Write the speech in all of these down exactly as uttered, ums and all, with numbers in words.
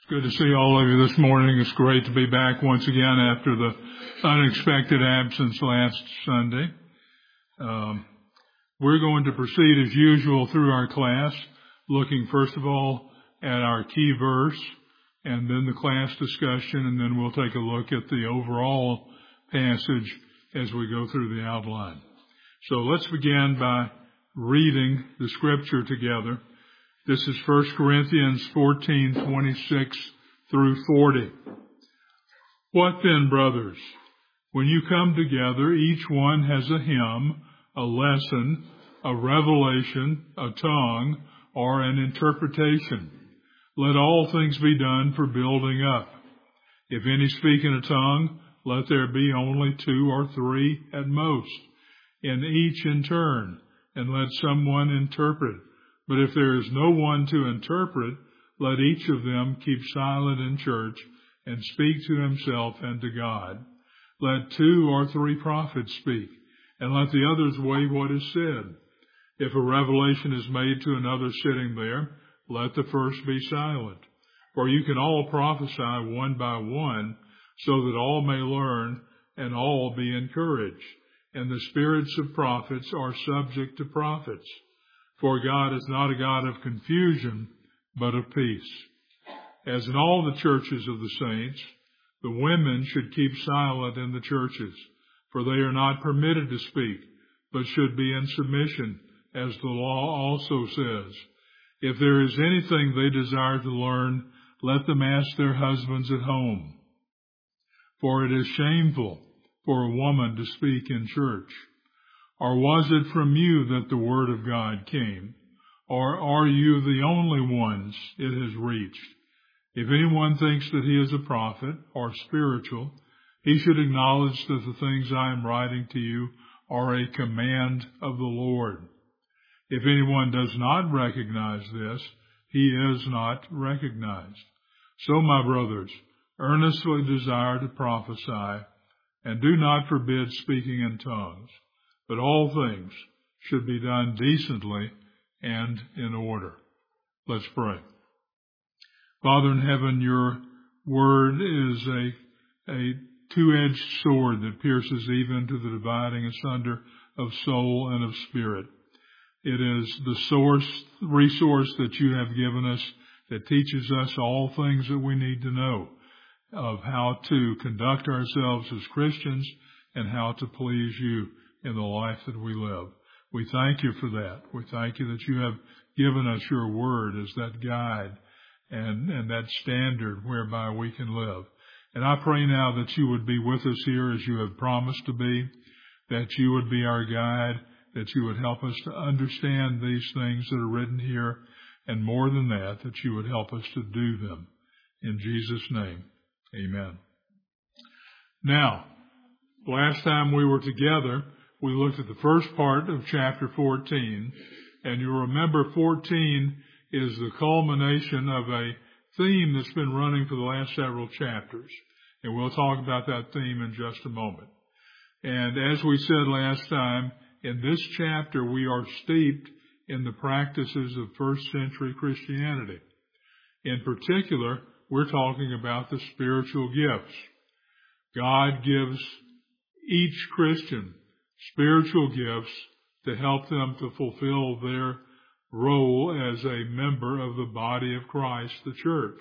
Good to see all of you this morning. It's great to be back once again after the unexpected absence last Sunday. Um, we're going to proceed as usual through our class, looking first of all at our key verse and then the class discussion, and then we'll take a look at the overall passage as we go through the outline. So let's begin by reading the scripture together. This is First Corinthians fourteen, twenty-six through forty. What then, brothers? When you come together, each one has a hymn, a lesson, a revelation, a tongue, or an interpretation. Let all things be done for building up. If any speak in a tongue, let there be only two or three at most, and each in turn, and let someone interpret. But if there is no one to interpret, let each of them keep silent in church and speak to himself and to God. Let two or three prophets speak, and let the others weigh what is said. If a revelation is made to another sitting there, let the first be silent. For you can all prophesy one by one, so that all may learn and all be encouraged. And the spirits of prophets are subject to prophets. For God is not a God of confusion, but of peace. As in all the churches of the saints, the women should keep silent in the churches, for they are not permitted to speak, but should be in submission, as the law also says. If there is anything they desire to learn, let them ask their husbands at home. For it is shameful for a woman to speak in church. Or was it from you that the word of God came? Or are you the only ones it has reached? If anyone thinks that he is a prophet or spiritual, he should acknowledge that the things I am writing to you are a command of the Lord. If anyone does not recognize this, he is not recognized. So, my brothers, earnestly desire to prophesy, and do not forbid speaking in tongues. But all things should be done decently and in order. Let's pray. Father in heaven, your word is a, a two-edged sword that pierces even to the dividing asunder of soul and of spirit. It is the source, resource that you have given us that teaches us all things that we need to know of how to conduct ourselves as Christians and how to please you in the life that we live. We thank you for that. We thank you that you have given us your word as that guide and, and that standard whereby we can live. And I pray now that you would be with us here as you have promised to be, that you would be our guide, that you would help us to understand these things that are written here, and more than that, that you would help us to do them. In Jesus' name, amen. Now, last time we were together, we looked at the first part of chapter fourteen, and you'll remember fourteen is the culmination of a theme that's been running for the last several chapters, and we'll talk about that theme in just a moment. And as we said last time, in this chapter we are steeped in the practices of first century Christianity. In particular, we're talking about the spiritual gifts. God gives each Christian spiritual gifts to help them to fulfill their role as a member of the body of Christ, the church.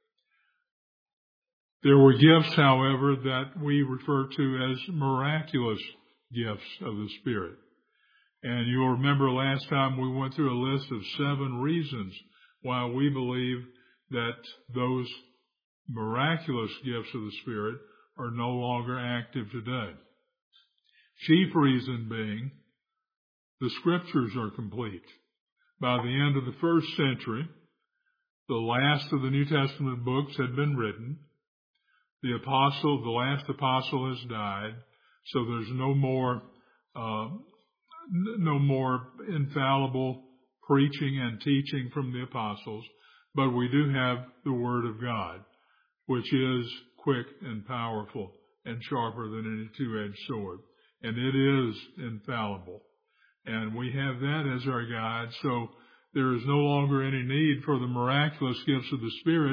There were gifts, however, that we refer to as miraculous gifts of the Spirit. And you'll remember last time we went through a list of seven reasons why we believe that those miraculous gifts of the Spirit are no longer active today. Chief reason being, the scriptures are complete. By the end of the first century, the last of the New Testament books had been written. The apostle, the last apostle has died, so there's no more, uh, no more infallible preaching and teaching from the apostles, but we do have the Word of God, which is quick and powerful and sharper than any two-edged sword. And it is infallible. And we have that as our guide, so there is no longer any need for the miraculous gifts of the Spirit,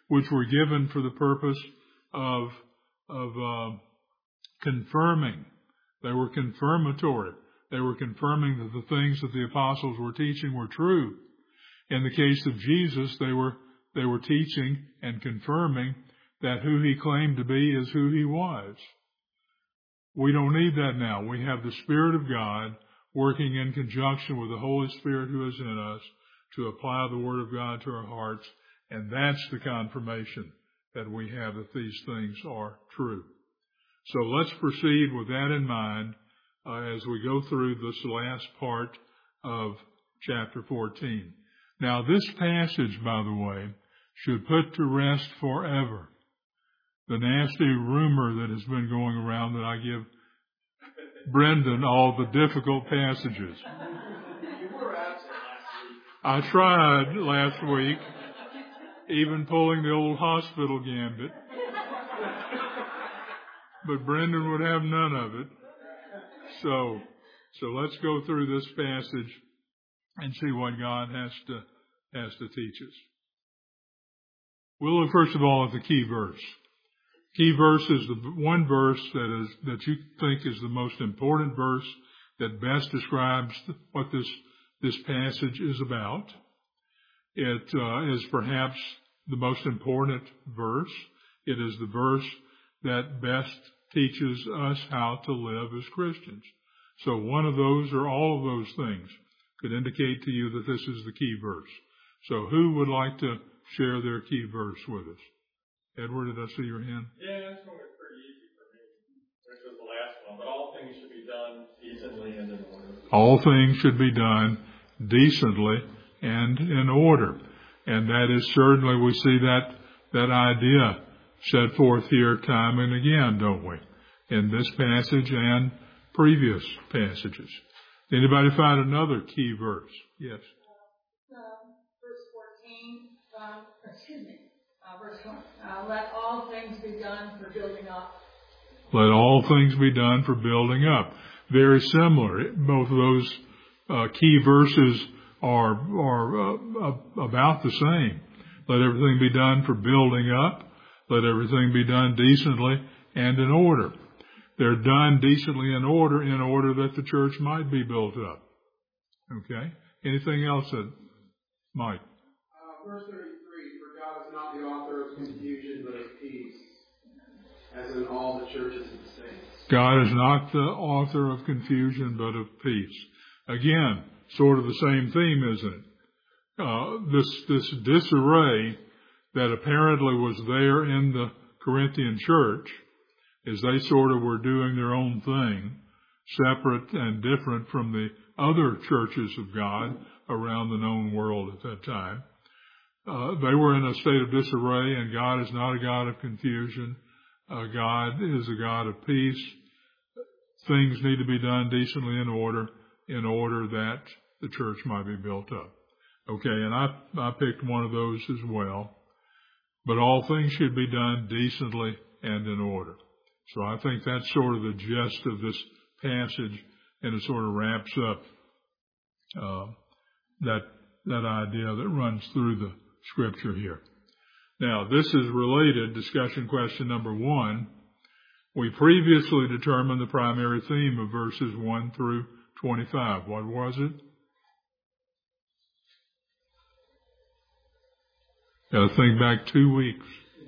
which were given for the purpose of, of, uh, confirming. They were confirmatory. They were confirming that the things that the apostles were teaching were true. In the case of Jesus, they were, they were teaching and confirming that who he claimed to be is who he was. We don't need that now. We have the Spirit of God working in conjunction with the Holy Spirit who is in us to apply the Word of God to our hearts, and that's the confirmation that we have that these things are true. So let's proceed with that in mind uh, as we go through this last part of chapter fourteen. Now, this passage, by the way, should put to rest forever the nasty rumor that has been going around that I give Brendan all the difficult passages. You were absent last week. I tried last week, even pulling the old hospital gambit. But Brendan would have none of it. So, so let's go through this passage and see what God has to, has to teach us. We'll look first of all at the key verse. Key verse is the one verse that is, that you think is the most important verse that best describes what this, this passage is about. It uh, is perhaps the most important verse. It is the verse that best teaches us how to live as Christians. So one of those or all of those things could indicate to you that this is the key verse. So who would like to share their key verse with us? Edward, did I see your hand? Yeah, this one was pretty easy for me, which was the last one. But all things should be done decently and in order. All things should be done decently and in order. And that is certainly, we see that, that idea set forth here time and again, don't we? In this passage and previous passages. Anybody find another key verse? Yes. Uh, verse fourteen, um, excuse me, uh, verse one. Uh, let all things be done for building up. Let all things be done for building up. Very similar. Both of those uh, key verses are are uh, about the same. Let everything be done for building up. Let everything be done decently and in order. They're done decently in order, in order that the church might be built up. Okay? Anything else that might? Uh, verse thirty-three, for God is not the author of confusion, but of peace, as in all the churches of the saints. God is not the author of confusion, but of peace. Again, sort of the same theme, isn't it? Uh, this, this disarray that apparently was there in the Corinthian church, as they sort of were doing their own thing, separate and different from the other churches of God around the known world at that time. Uh, they were in a state of disarray, and God is not a God of confusion. Uh, God is a God of peace. Things need to be done decently in order, in order that the church might be built up. Okay, and I, I picked one of those as well. But all things should be done decently and in order. So I think that's sort of the gist of this passage, and it sort of wraps up uh, that that idea that runs through the scripture here. Now, this is related, discussion question number one. We previously determined the primary theme of verses one through twenty-five. What was it? Got to think back two weeks.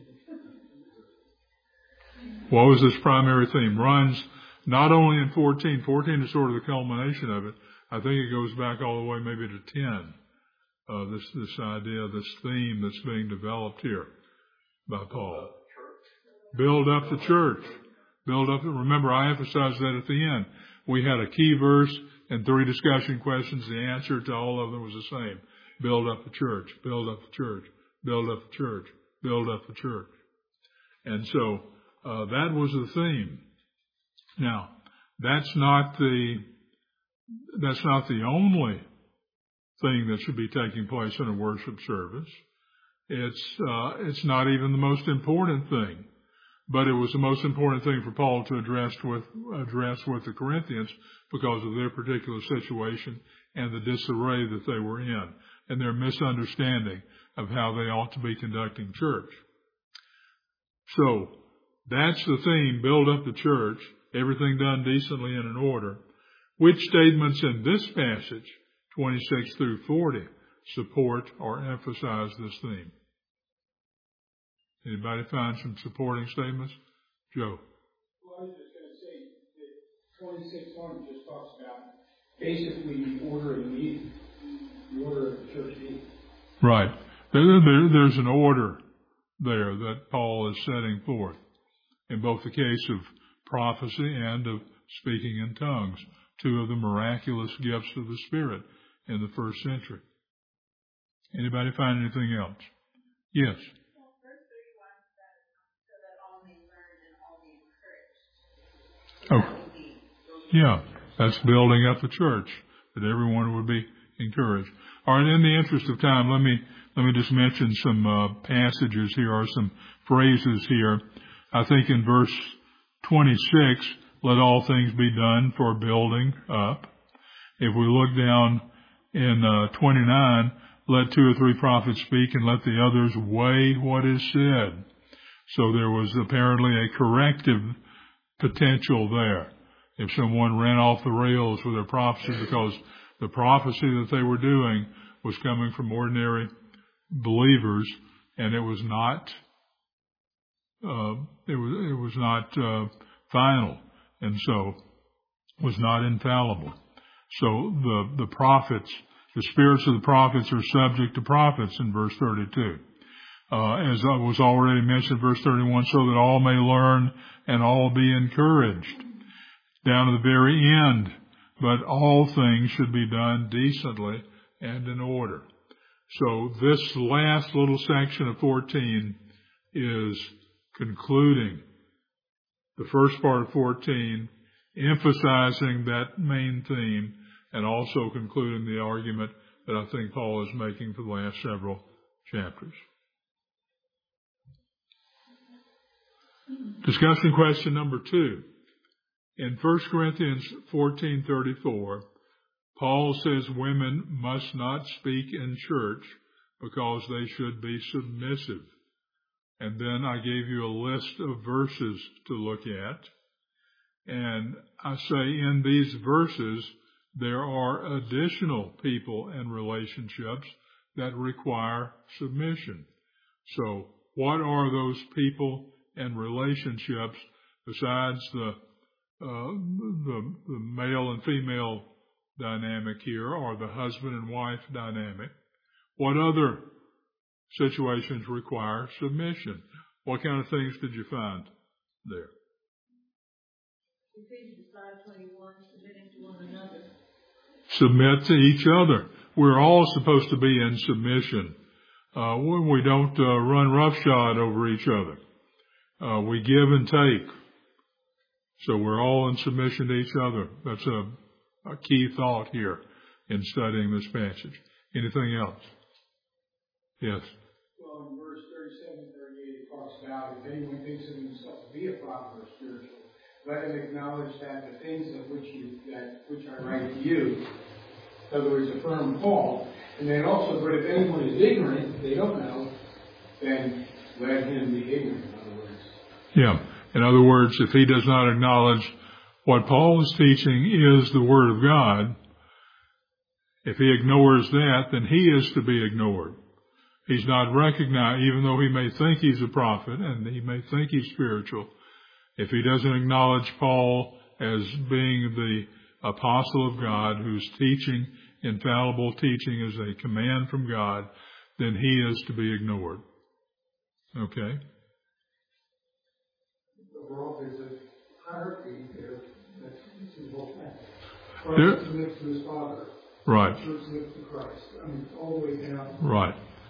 What was this primary theme? Runs not only in fourteen. fourteen is sort of the culmination of it. I think it goes back all the way maybe to ten. Uh, this, this idea, this theme that's being developed here by Paul. Build up the church. Build up. Remember, I emphasized that at the end. We had a key verse and three discussion questions. The answer to all of them was the same. Build up the church. Build up the church. Build up the church. Build up the church. And so, uh, that was the theme. Now, that's not the, that's not the only thing that should be taking place in a worship service. It's, uh, it's not even the most important thing. But it was the most important thing for Paul to address with, address with the Corinthians because of their particular situation and the disarray that they were in and their misunderstanding of how they ought to be conducting church. So that's the theme, build up the church, everything done decently and in order. Which statements in this passage, twenty-six through forty, support or emphasize this theme? Anybody find some supporting statements? Joe. Well, I was just going to say that twenty-six one just talks about basically the order of the meeting, the order of the church meeting. Right. There, there, there's an order there that Paul is setting forth in both the case of prophecy and of speaking in tongues, two of the miraculous gifts of the Spirit in the first century. Anybody find anything else? Yes. Well, verse thirty-one says, so that all may learn and all be encouraged. Oh, That would be yeah, that's building up the church, that everyone would be encouraged. All right, in the interest of time, let me let me just mention some uh, passages here, or some phrases here. I think in verse twenty-six, let all things be done for building up. If we look down in uh, twenty-nine, let two or three prophets speak and let the others weigh what is said. So there was apparently a corrective potential there. If someone ran off the rails with their prophecy because the prophecy that they were doing was coming from ordinary believers, and it was not, uh, it was, it was not, uh, final, and so was not infallible. So the, the prophets, the spirits of the prophets are subject to prophets in verse thirty-two. Uh, as was already mentioned, verse thirty-one, so that all may learn and all be encouraged. Down to the very end, but all things should be done decently and in order. So this last little section of fourteen is concluding the first part of fourteen, emphasizing that main theme, and also concluding the argument that I think Paul is making for the last several chapters. Discussion question number two. In First Corinthians fourteen thirty-four, Paul says women must not speak in church because they should be submissive. And then I gave you a list of verses to look at. And I say in these verses, there are additional people and relationships that require submission. So what are those people and relationships besides the uh, the, the male and female dynamic here, or the husband and wife dynamic? What other situations require submission? What kind of things did you find there? Ephesians five twenty-one, submitting to one another. Submit to each other. We're all supposed to be in submission. Uh, we don't uh, run roughshod over each other. Uh, we give and take. So we're all in submission to each other. That's a, a key thought here in studying this passage. Anything else? Yes. Well, in verse thirty-seven, thirty-eight, it talks about if anyone thinks of himself to be a prophet or spiritual, let him acknowledge that the things of which you that which I write to you, in other words, affirm Paul. And then also, but if anyone is ignorant, they don't know, then let him be ignorant, in other words. Yeah. In other words, if he does not acknowledge what Paul is teaching is the Word of God, if he ignores that, then he is to be ignored. He's not recognized, even though he may think he's a prophet and he may think he's spiritual. If he doesn't acknowledge Paul as being the apostle of God who's teaching infallible teaching as a command from God, then he is to be ignored. Okay? Overall, there's a hierarchy there that's involved. There- Christ submits to his Father. Right. The church submits to Christ. I mean, all the way down. Right.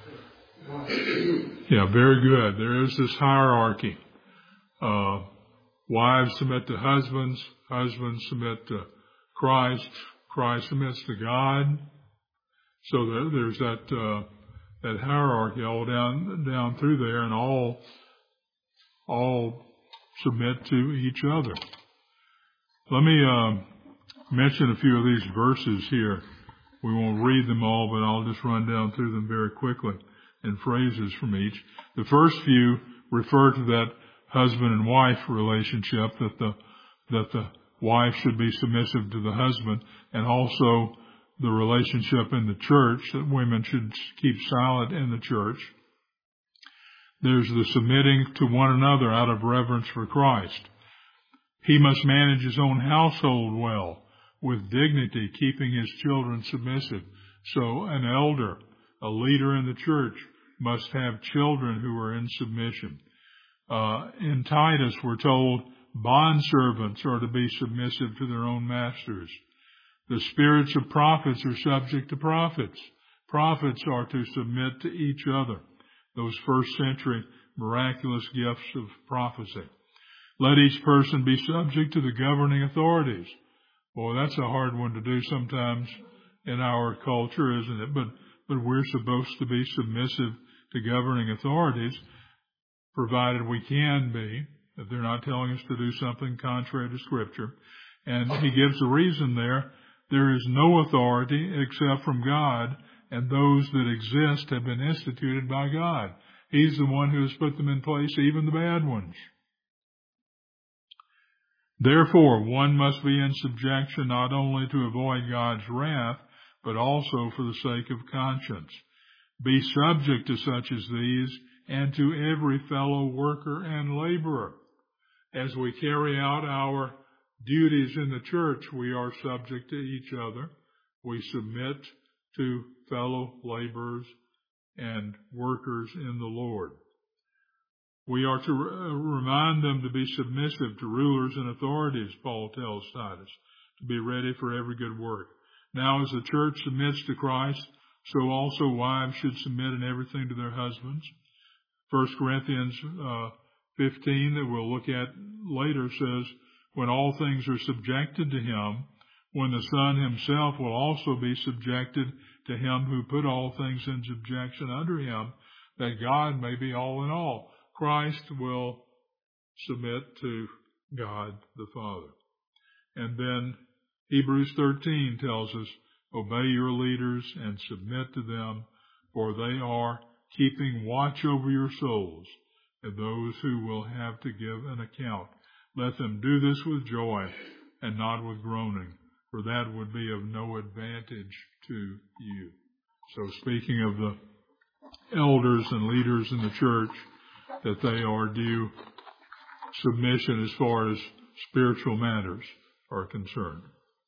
Yeah, very good. There is this hierarchy. Uh, wives submit to husbands. Husbands submit to Christ. Christ submits to God. So there, there's that uh, that hierarchy all down down through there, and all all submit to each other. Let me uh, mention a few of these verses here. We won't read them all, but I'll just run down through them very quickly in phrases from each. The first few refer to that husband and wife relationship, that the, that the wife should be submissive to the husband, and also the relationship in the church, that women should keep silent in the church. There's the submitting to one another out of reverence for Christ. He must manage his own household well, with dignity, keeping his children submissive. So an elder, a leader in the church, must have children who are in submission. Uh, in Titus, we're told bondservants are to be submissive to their own masters. The spirits of prophets are subject to prophets. Prophets are to submit to each other. Those first century miraculous gifts of prophecy. Let each person be subject to the governing authorities. Boy, that's a hard one to do sometimes in our culture, isn't it? But, but we're supposed to be submissive to governing authorities, provided we can be, if they're not telling us to do something contrary to Scripture. And he gives a reason there. There is no authority except from God, and those that exist have been instituted by God. He's the one who has put them in place, even the bad ones. Therefore, one must be in subjection not only to avoid God's wrath, but also for the sake of conscience. Be subject to such as these, and to every fellow worker and laborer. As we carry out our duties in the church, we are subject to each other. We submit to fellow laborers and workers in the Lord. We are to remind them to be submissive to rulers and authorities, Paul tells Titus, to be ready for every good work. Now, as the church submits to Christ, so also wives should submit in everything to their husbands. First Corinthians uh, fifteen, that we'll look at later, says, when all things are subjected to him, when the Son himself will also be subjected to him who put all things in subjection under him, that God may be all in all. Christ will submit to God the Father. And then Hebrews thirteen tells us, obey your leaders and submit to them, for they are keeping watch over your souls, and those who will have to give an account. Let them do this with joy and not with groaning, for that would be of no advantage to you. So speaking of the elders and leaders in the church, that they are due submission as far as spiritual matters are concerned.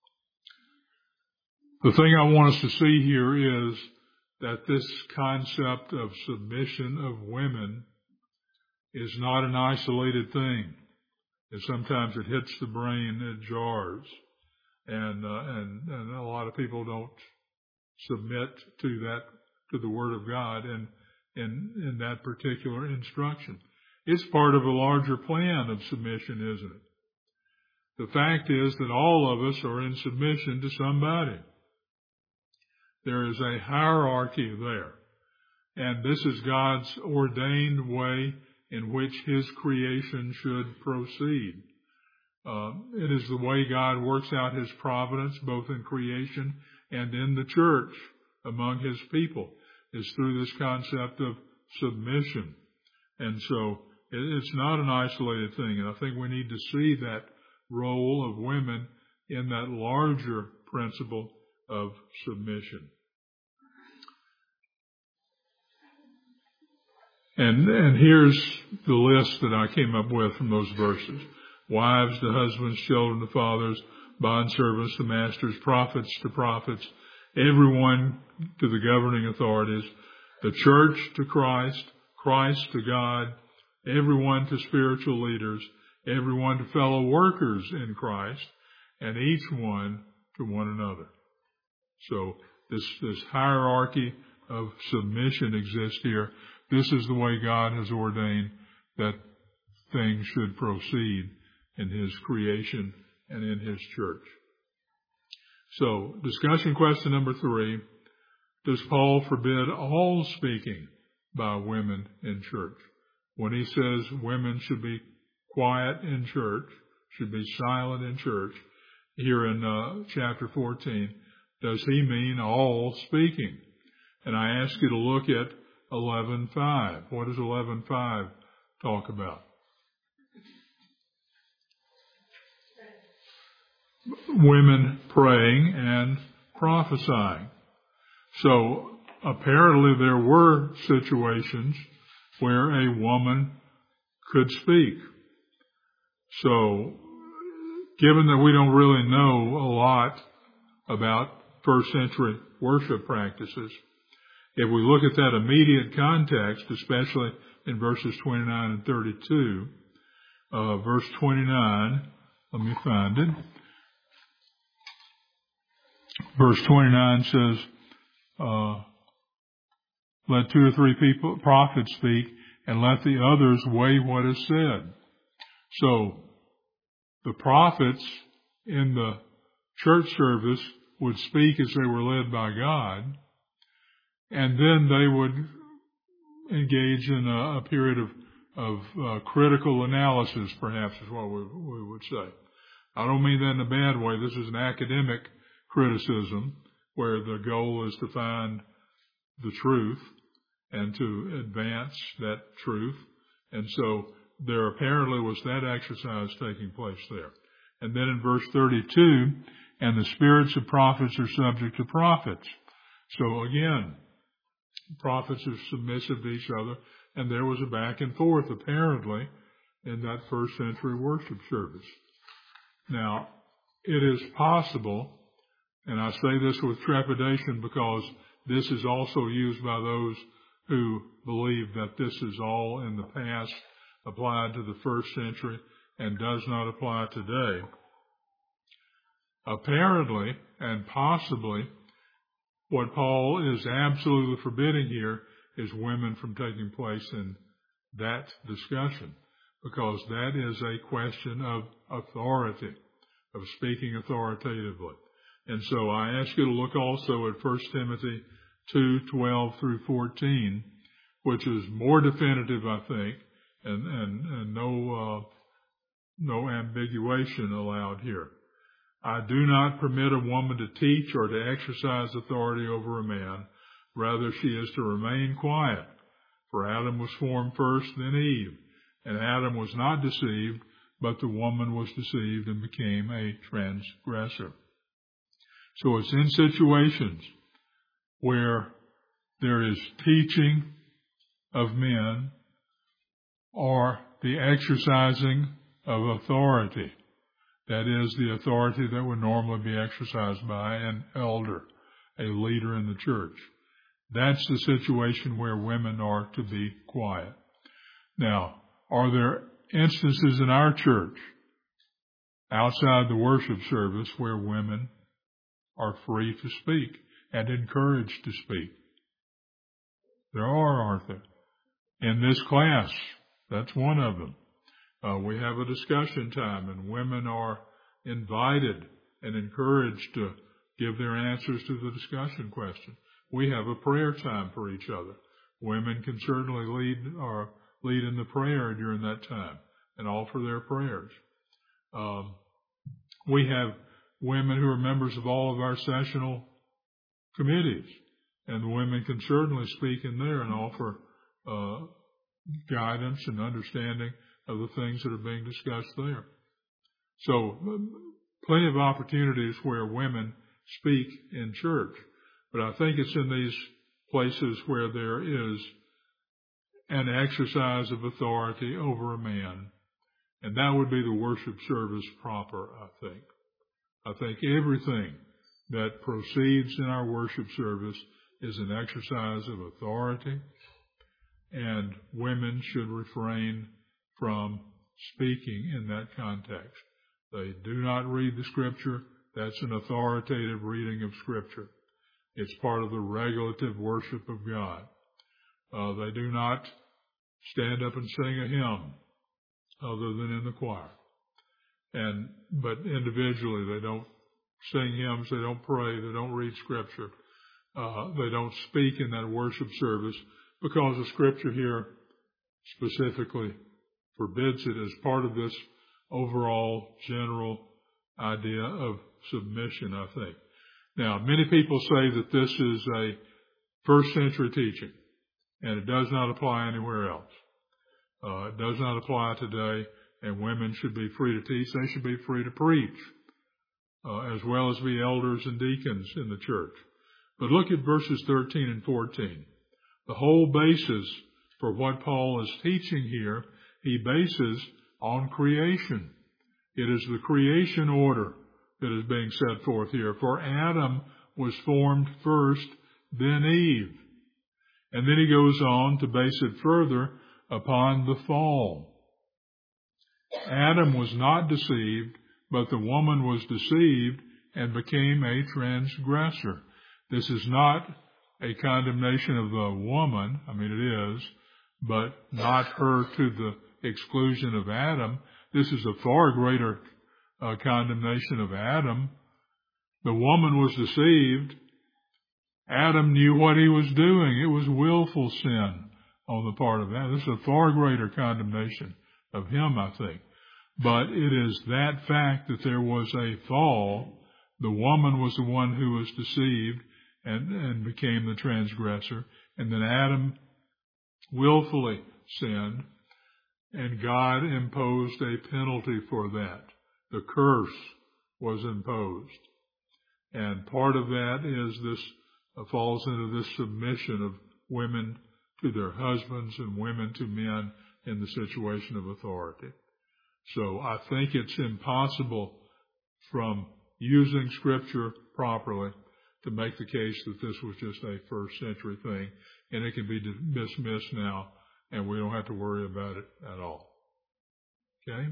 The thing I want us to see here is that this concept of submission of women is not an isolated thing. And sometimes it hits the brain, it jars. And, uh, and, and a lot of people don't submit to that, to the Word of God and in, in that particular instruction. It's part of a larger plan of submission, isn't it? The fact is that all of us are in submission to somebody. There is a hierarchy there. And this is God's ordained way in which His creation should proceed. Uh, it is the way God works out His providence, both in creation and in the church among His people, is through this concept of submission. And so it, it's not an isolated thing. And I think we need to see that role of women in that larger principle of submission. And, and here's the list that I came up with from those verses. Wives to husbands, children to fathers, bondservants to masters, prophets to prophets, everyone to the governing authorities, the church to Christ, Christ to God, everyone to spiritual leaders, everyone to fellow workers in Christ, and each one to one another. So this, this hierarchy of submission exists here. This is the way God has ordained that things should proceed in His creation and in His church. So, discussion question number three. Does Paul forbid all speaking by women in church? When he says women should be quiet in church, should be silent in church, here in uh, chapter fourteen, does he mean all speaking? And I ask you to look at eleven five. What does eleven five talk about? women praying and prophesying. So apparently there were situations where a woman could speak. So given that we don't really know a lot about first century worship practices, if we look at that immediate context, especially in verses twenty-nine and thirty-two, uh, verse twenty-nine, let me find it. Verse twenty-nine says, uh, let two or three people, prophets speak, and let the others weigh what is said. So the prophets in the church service would speak as they were led by God, and then they would engage in a, a period of, of uh, critical analysis, perhaps is what we, we would say. I don't mean that in a bad way. This is an academic criticism where the goal is to find the truth and to advance that truth. And so there apparently was that exercise taking place there. And then in verse thirty-two, and the spirits of prophets are subject to prophets. So again, prophets are submissive to each other, and there was a back and forth apparently in that first century worship service. Now, it is possible, and I say this with trepidation because this is also used by those who believe that this is all in the past, applied to the first century, and does not apply today. Apparently, and possibly, what Paul is absolutely forbidding here is women from taking place in that discussion, because that is a question of authority, of speaking authoritatively. And so I ask you to look also at First Timothy two, twelve through fourteen, which is more definitive, I think, and, and, and no, uh, no ambiguation allowed here. I do not permit a woman to teach or to exercise authority over a man. Rather, she is to remain quiet. For Adam was formed first, then Eve. And Adam was not deceived, but the woman was deceived and became a transgressor. So it's in situations where there is teaching of men or the exercising of authority. That is the authority that would normally be exercised by an elder, a leader in the church. That's the situation where women are to be quiet. Now, are there instances in our church outside the worship service where women are free to speak and encouraged to speak? There are, aren't there? In this class, that's one of them. Uh, we have a discussion time, and women are invited and encouraged to give their answers to the discussion question. We have a prayer time for each other. Women can certainly lead or lead in the prayer during that time and offer their prayers. Um, we have women who are members of all of our sessional committees, and the women can certainly speak in there and offer uh, guidance and understanding of the things that are being discussed there. So plenty of opportunities where women speak in church. But I think it's in these places where there is an exercise of authority over a man. And that would be the worship service proper, I think. I think everything that proceeds in our worship service is an exercise of authority, and women should refrain from speaking in that context. They do not read the Scripture. That's an authoritative reading of Scripture. It's part of the regulative worship of God. Uh, they do not stand up and sing a hymn other than in the choir. And but individually, they don't sing hymns, they don't pray, they don't read Scripture. Uh, they don't speak in that worship service because the Scripture here specifically forbids it as part of this overall general idea of submission, I think. Now, many people say that this is a first century teaching, and it does not apply anywhere else. Uh, it does not apply today, and women should be free to teach. They should be free to preach. uh, as well as be elders and deacons in the church. But look at verses thirteen and fourteen. The whole basis for what Paul is teaching here, he bases on creation. It is the creation order that is being set forth here. For Adam was formed first, then Eve. And then he goes on to base it further upon the fall. Adam was not deceived, but the woman was deceived and became a transgressor. This is not a condemnation of the woman. I mean, it is, but not her to the exclusion of Adam. This is a far greater uh, condemnation of Adam. The woman was deceived. Adam knew what he was doing. It was willful sin on the part of Adam. This is a far greater condemnation of him, I think. But it is that fact that there was a fall. The woman was the one who was deceived and, and became the transgressor. And then Adam willfully sinned, and God imposed a penalty for that. The curse was imposed. And part of that is this, uh, falls into this submission of women to their husbands and women to men in the situation of authority. So I think it's impossible from using Scripture properly to make the case that this was just a first century thing, and it can be dismissed now, and we don't have to worry about it at all. Okay?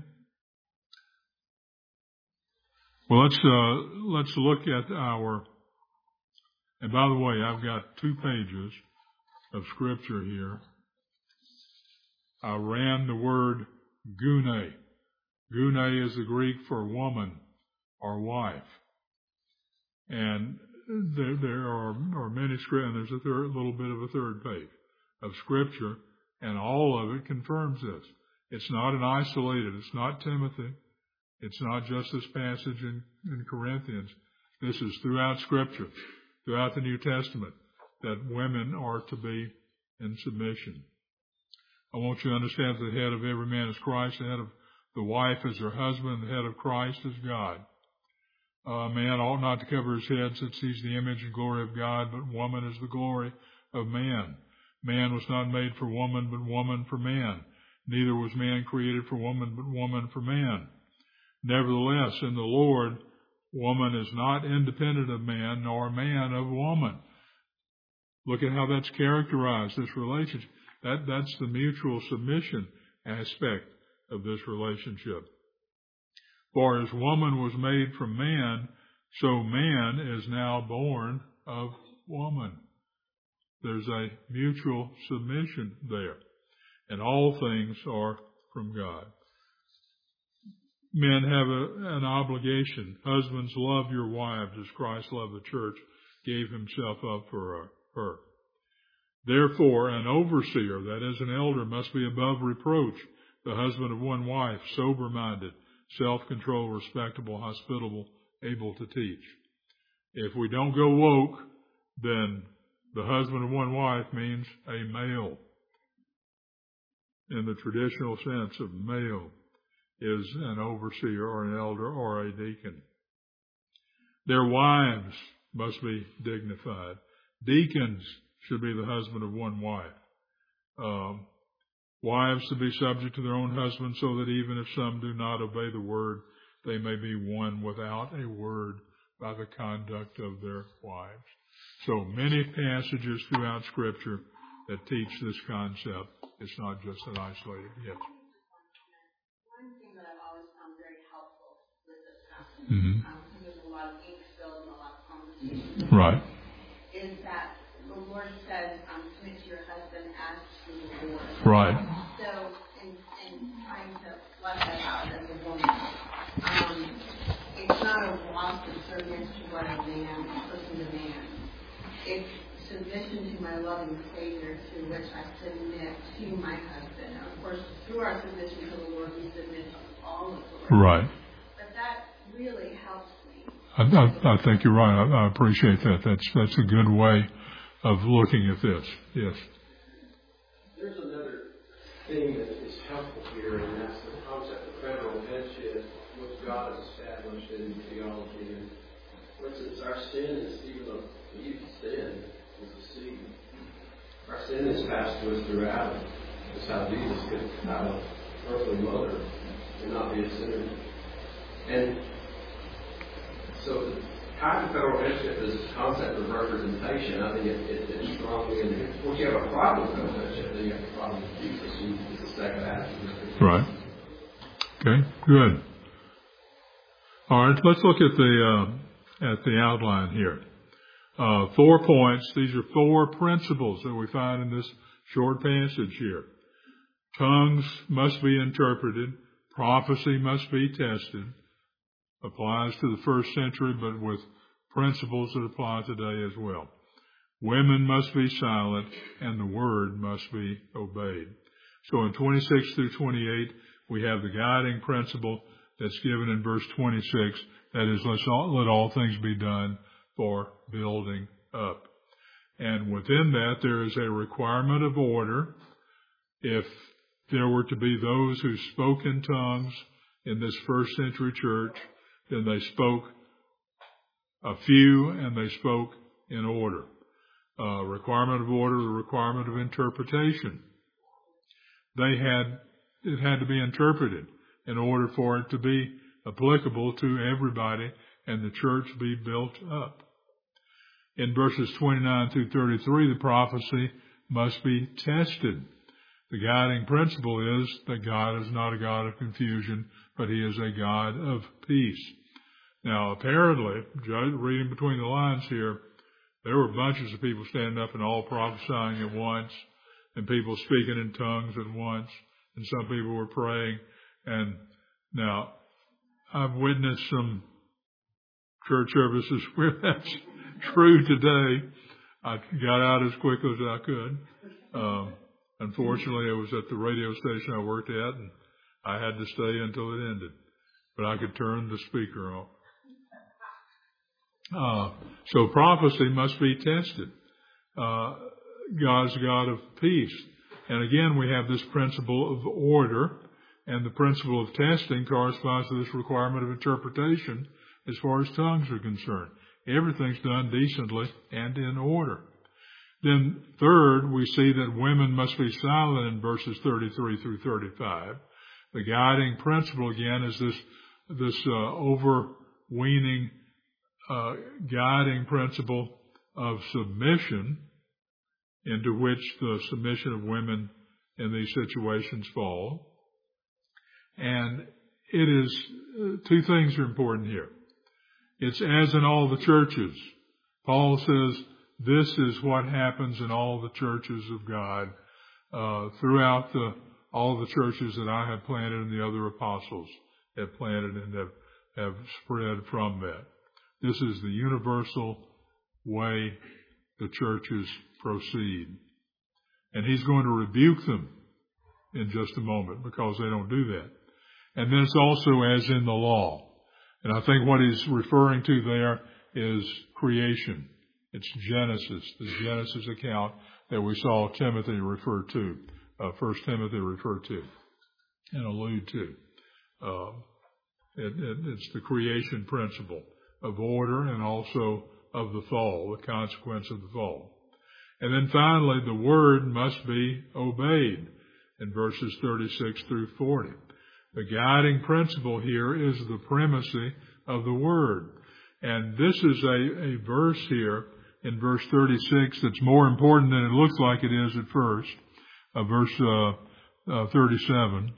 Well, let's uh, let's look at our. And by the way, I've got two pages of Scripture here. I ran the word gune. Gune is the Greek for woman or wife. And there, there are, are many scriptures, and there's a third, little bit of a third page of Scripture, and all of it confirms this. It's not an isolated, it's not Timothy, it's not just this passage in, in Corinthians. This is throughout Scripture, throughout the New Testament, that women are to be in submission. I want you to understand that the head of every man is Christ, the head of the wife is her husband, the head of Christ is God. A man ought not to cover his head since he's the image and glory of God, but woman is the glory of man. Man was not made for woman, but woman for man. Neither was man created for woman, but woman for man. Nevertheless, in the Lord, woman is not independent of man, nor man of woman. Look at how that's characterized, this relationship. That, that's the mutual submission aspect of this relationship. For as woman was made from man, so man is now born of woman. There's a mutual submission there. And all things are from God. Men have a, an obligation. Husbands, love your wives as Christ loved the church, gave himself up for her. Therefore, an overseer, that is an elder, must be above reproach, the husband of one wife, sober-minded, self-controlled, respectable, hospitable, able to teach. If we don't go woke, then the husband of one wife means a male. In the traditional sense of male is an overseer or an elder or a deacon. Their wives must be dignified. Deacons should be the husband of one wife. Um, Wives to be subject to their own husbands, so that even if some do not obey the word, they may be won without a word by the conduct of their wives. So many passages throughout Scripture that teach this concept. It's not just an isolated. Yes. One thing that I've always found very helpful with this passage, Mm-hmm. um, because there's a lot of ink spilled and a lot of conversation, Right. is that the Lord says, um, submit to your husband as to the Lord. Right. So, in, in trying to flesh that out as a woman, um, it's not a walk of submission to what a man, person to man. It's submission to my loving Savior, through which I submit to my husband. And of course, through our submission to the Lord, we submit to all of the Lord. Right. But that really helps me. I, I, I think you're right. I, I appreciate that. That's that's a good way of looking at this. Yes. There's another thing that is helpful here, and that's the concept of federal headship. at what God has established in theology. And for instance, our sin is, even though Eve's sin was a seed, our sin is passed to us through Adam. That's how Jesus could have an earthly mother and not be a sinner. And so the kind of federal headship is this concept of representation. I think it, it, it's strongly in here. Once you have a problem with federal headship, then you have a problem with Jesus. It's the second aspect. Right. Okay, good. All right, let's look at the uh, at the outline here. Uh, four points. These are four principles that we find in this short passage here. Tongues must be interpreted. Prophecy must be tested. Applies to the first century, but with principles that apply today as well. Women must be silent, and the word must be obeyed. So in twenty-six through twenty-eight, we have the guiding principle that's given in verse twenty-six. That is, let's all, let all things be done for building up. And within that, there is a requirement of order. If there were to be those who spoke in tongues in this first century church, then they spoke a few and they spoke in order. Uh, requirement of order, the requirement of interpretation. They had, it had to be interpreted in order for it to be applicable to everybody and the church be built up. In verses twenty-nine through thirty-three, the prophecy must be tested. The guiding principle is that God is not a God of confusion, but He is a God of peace. Now, apparently, reading between the lines here, there were bunches of people standing up and all prophesying at once, and people speaking in tongues at once, and some people were praying. And now, I've witnessed some church services where that's true today. I got out as quickly as I could. Um, unfortunately, it was at the radio station I worked at, and I had to stay until it ended. But I could turn the speaker off. Uh, so prophecy must be tested. Uh, God's God of peace. And again, we have this principle of order, and the principle of testing corresponds to this requirement of interpretation as far as tongues are concerned. Everything's done decently and in order. Then third, we see that women must be silent in verses thirty-three through thirty-five. The guiding principle again is this, this uh, overweening uh, guiding principle of submission, into which the submission of women in these situations fall. And it is, uh, two things are important here. It's as in all the churches. Paul says this is what happens in all the churches of God, uh, throughout the, all the churches that I have planted and the other apostles have planted and have, have spread from that. This is the universal way the churches proceed. And he's going to rebuke them in just a moment because they don't do that. And then it's also as in the law. And I think what he's referring to there is creation. It's Genesis, the Genesis account that we saw Timothy refer to, uh, First Timothy refer to and allude to. Uh, it, it, it's the creation principle of order and also of the fall, the consequence of the fall. And then finally, the word must be obeyed in verses thirty-six through forty. The guiding principle here is the primacy of the word. And this is a, a verse here in verse thirty-six that's more important than it looks like it is at first. Uh, verse uh, uh, thirty-seven.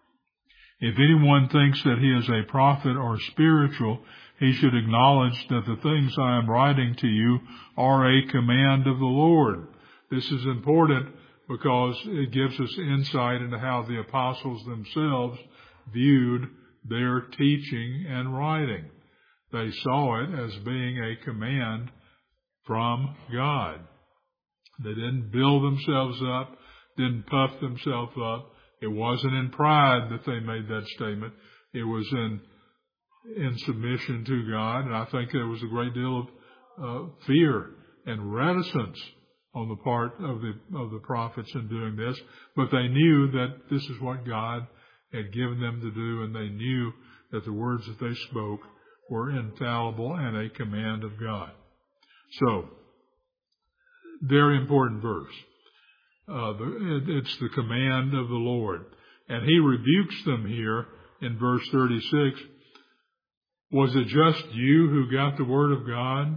If anyone thinks that he is a prophet or spiritual, he should acknowledge that the things I am writing to you are a command of the Lord. This is important because it gives us insight into how the apostles themselves viewed their teaching and writing. They saw it as being a command from God. They didn't build themselves up, didn't puff themselves up. It wasn't in pride that they made that statement. It was in in submission to God, and I think there was a great deal of uh, fear and reticence on the part of the of the prophets in doing this, but they knew that this is what God had given them to do, and they knew that the words that they spoke were infallible and a command of God. So, very important verse. Uh, the, it, it's the command of the Lord. And he rebukes them here in verse thirty-six. Was it just you who got the word of God?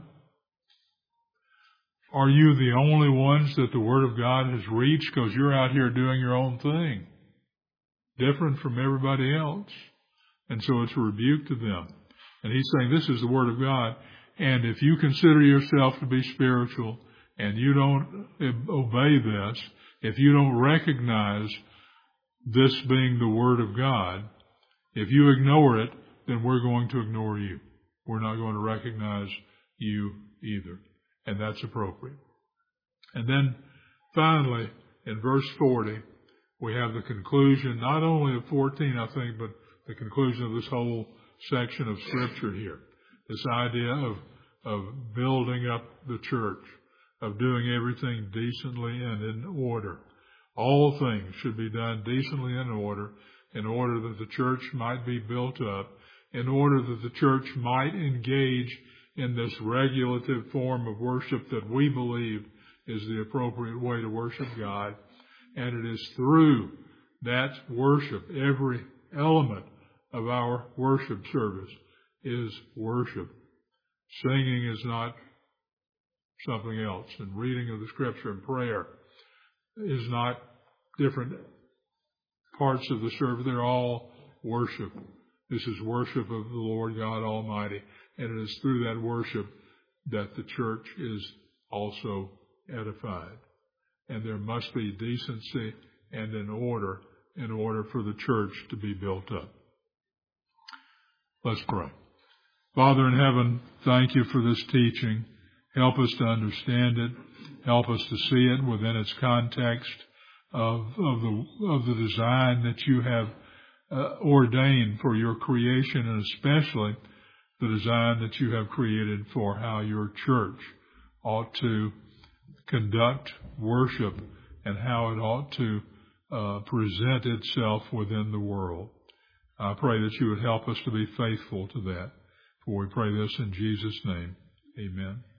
Are you the only ones that the word of God has reached because you're out here doing your own thing? Different from everybody else. And so it's a rebuke to them. And he's saying this is the word of God. And if you consider yourself to be spiritual and you don't obey this, if you don't recognize this being the word of God, if you ignore it, then we're going to ignore you. We're not going to recognize you either. And that's appropriate. And then finally, in verse forty, we have the conclusion, not only of fourteen, I think, but the conclusion of this whole section of Scripture here. This idea of, of building up the church, of doing everything decently and in order. All things should be done decently and in order, in order that the church might be built up, in order that the church might engage in this regulative form of worship that we believe is the appropriate way to worship God. And it is through that worship, every element of our worship service is worship. Singing is not something else. And reading of the Scripture and prayer is not different parts of the service. They're all worship. This is worship of the Lord God Almighty. And it is through that worship that the church is also edified. And there must be decency and an order in order for the church to be built up. Let's pray. Father in heaven, thank you for this teaching. Help us to understand it. Help us to see it within its context of, of the of the design that you have uh, ordained for your creation, and especially the design that you have created for how your church ought to conduct worship and how it ought to uh, present itself within the world. I pray that you would help us to be faithful to that. For we pray this in Jesus' name. Amen.